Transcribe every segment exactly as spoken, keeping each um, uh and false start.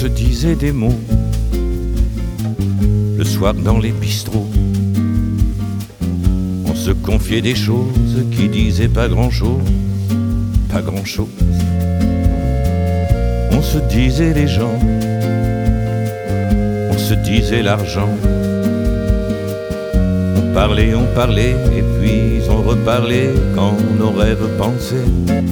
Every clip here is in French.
se disait des mots le soir dans les bistrots. On se confiait des choses qui disaient pas grand-chose, pas grand-chose. On se disait les gens, on se disait l'argent. On parlait, on parlait, et puis on reparlait quand nos rêves pensaient.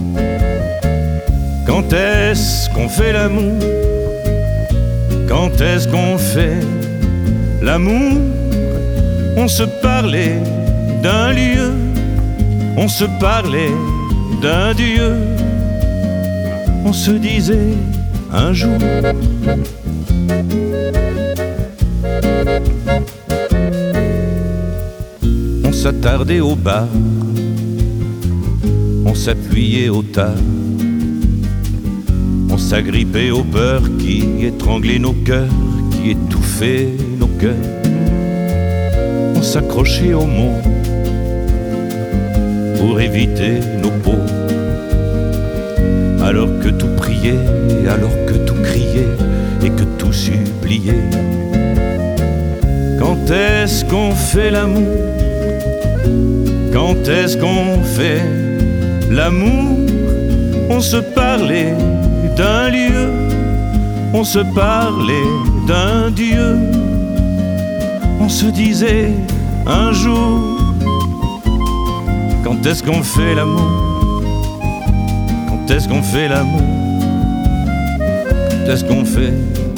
Quand est-ce qu'on fait l'amour? Quand est-ce qu'on fait l'amour? On se parlait d'un lieu, on se parlait d'un Dieu. On se disait un jour. On s'attardait au bar, on s'appuyait au tas, on s'agrippait aux peurs qui étranglaient nos cœurs, qui étouffaient nos cœurs. On s'accrochait aux mots pour éviter nos peaux, alors que tout priait, alors que tout criait et que tout suppliait. Quand est-ce qu'on fait l'amour? Quand est-ce qu'on fait l'amour? On se parlait d'un lieu, on se parlait d'un Dieu. On se disait un jour. Quand est-ce qu'on fait l'amour? Quand est-ce qu'on fait l'amour? Quand est-ce qu'on fait?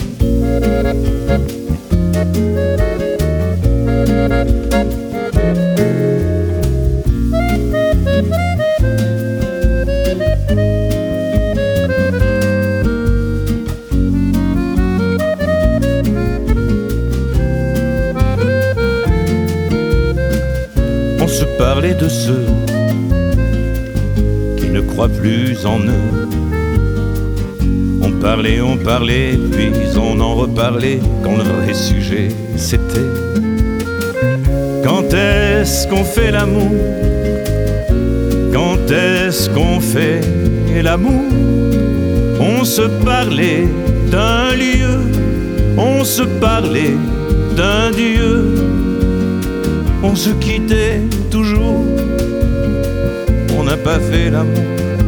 On se parlait de ceux qui ne croient plus en eux. On parlait, on parlait, puis on en reparlait quand le vrai sujet c'était: quand est-ce qu'on fait l'amour? Quand est-ce qu'on fait l'amour? On se parlait d'un lieu, on se parlait d'un Dieu. On se quittait toujours, on n'a pas fait l'amour.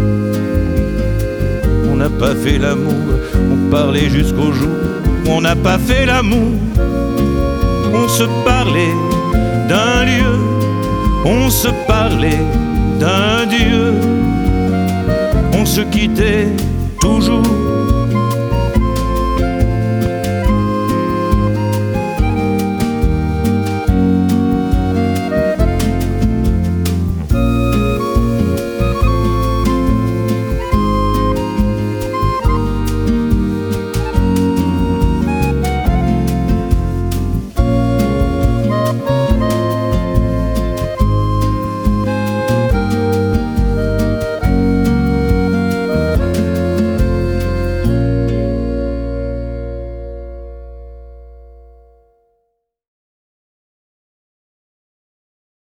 On n'a pas fait l'amour, on parlait jusqu'au jour où on n'a pas fait l'amour. On se parlait d'un lieu, on se parlait d'un Dieu. On se quittait toujours,